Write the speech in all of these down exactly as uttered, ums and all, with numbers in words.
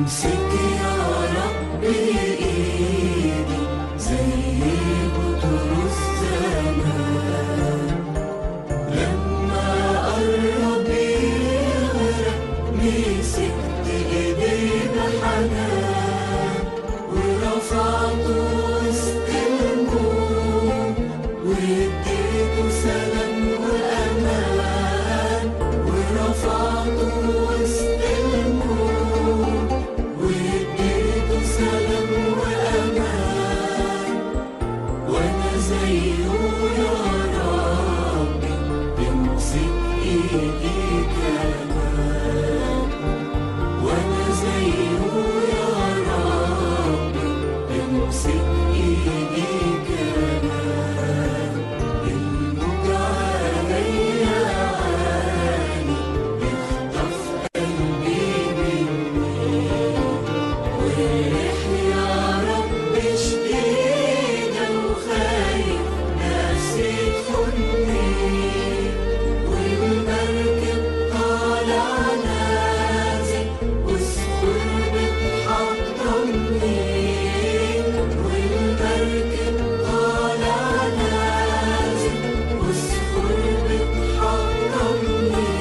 امسك يا رب ايدي زي بطرس زمان، لما قرب يغرق مسكت ايديه بحنان، ورفعته وسط الموج واديته سلام وامان، ورفعته وسط الموج واديته سلام وامان، وانا زيه يا ربي امسك ايدي كمان، وانا زيه يا ربي امسك ايدي كمان. الموج عليا عالي يخطف قلبي مني، والريح يا رب شديدة وخايف نفسي تخني، والمركب طالع نازل والصخور بتحطمني، والمركب طالع نازل والصخور بتحطمني،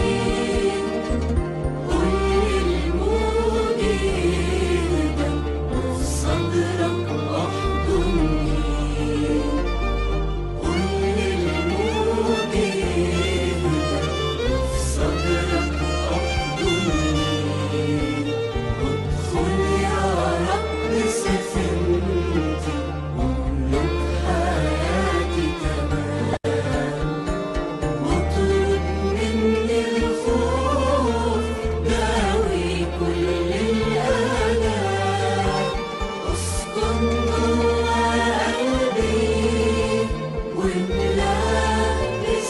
قول للموج يهدى وفي صدرك احضني، قول للموج يهدى وفي صدرك احضني، وادخل يا رب سفينتي واملك حياتي كمان، واطرد مني الخوف داوي كل الآلام، اسكن جوا قلبي واملاه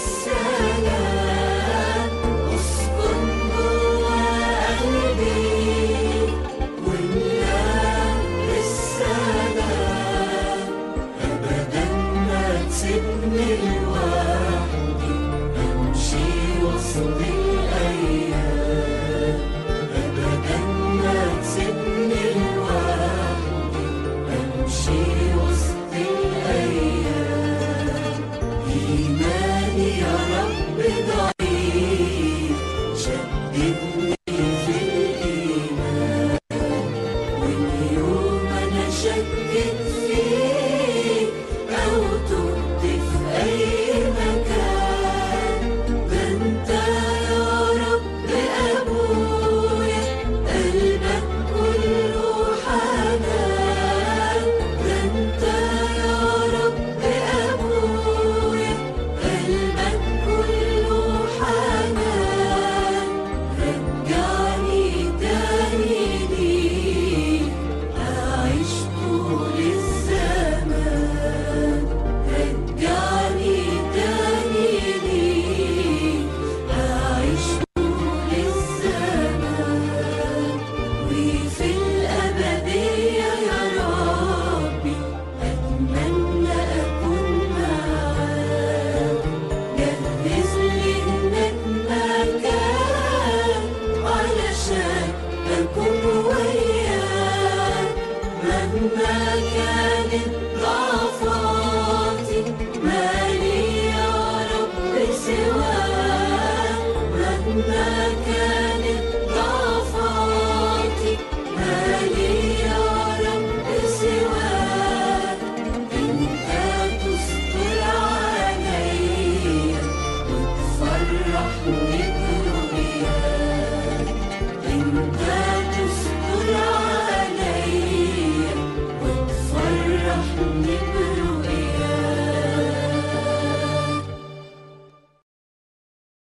بالسلام، اسكن جوا قلبي واملاه بالسلام، أبدا ما تسيبني لوحدي أمشي وسط الأيام، أبدا ما تسيبني لوحدي أمشي وسط الأيام، إيماني يا رب ضعيف